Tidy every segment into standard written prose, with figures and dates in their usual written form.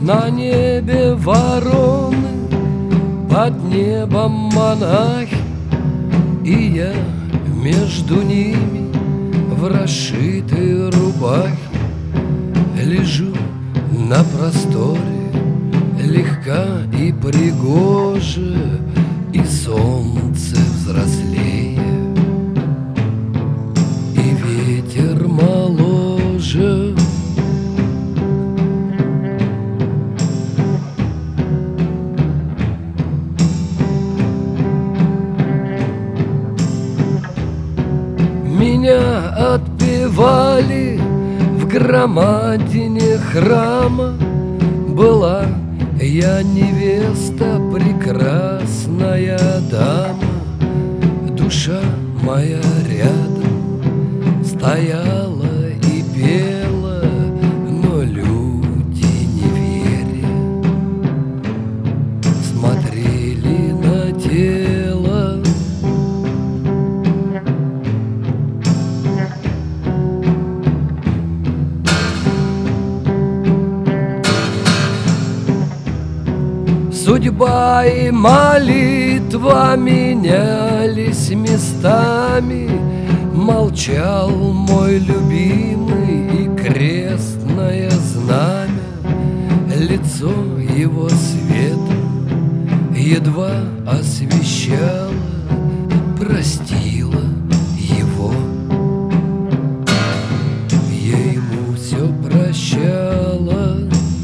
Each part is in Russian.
На небе вороны, под небом монахи, и я между ними в расшитой рубахе лежу на просторе, легка и пригожа, и солнце взрослее, и ветер моложе. Меня отпевали в громадине храма. Была я невеста, прекрасная дама. Душа моя рядом стояла и пела, но люди, не веря, смотрели на тело. Судьба и молитва менялись местами. Молчал мой любимый и крестное знамя. Лицо его светом едва освещало, простила его. Я ему все прощала.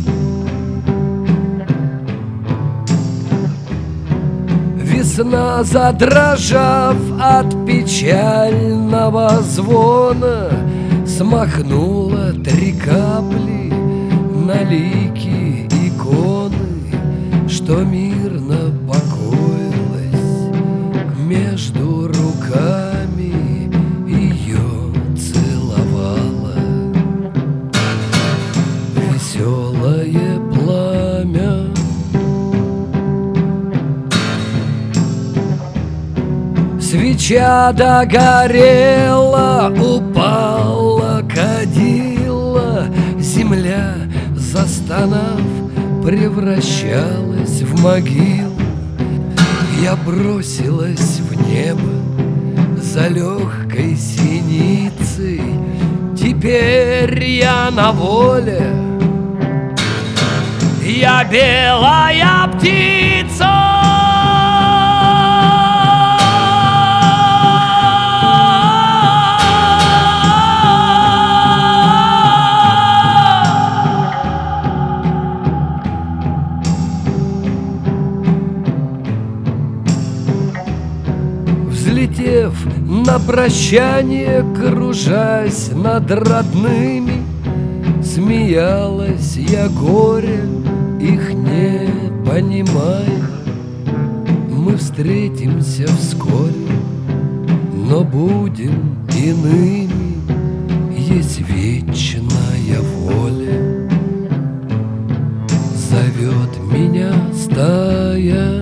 Весна, задрожав от печального звона, смахнула 3 капли на лики иконы, что мирно покоилась между руками, ее целовала веселое пламя. Свеча догорела, упала кадила, земля, застонав, превращалась в могилу. Я бросилась в небо за легкой синицей. Теперь я на воле, я белая птица. Взлетев на прощание, кружась над родными, смеялась я горя, их не понимая. Мы встретимся вскоре, но будем иными, есть вечная воля. Зовет меня стая.